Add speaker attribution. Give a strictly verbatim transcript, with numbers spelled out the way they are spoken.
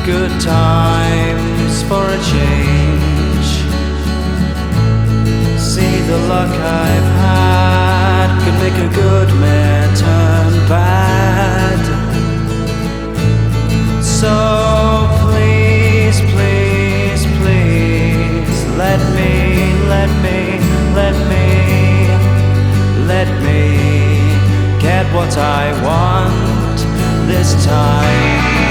Speaker 1: good times for a change. See the luck I've had could make a good man turn bad. So please, please, please let me, let me, let me, let me get what I want this time.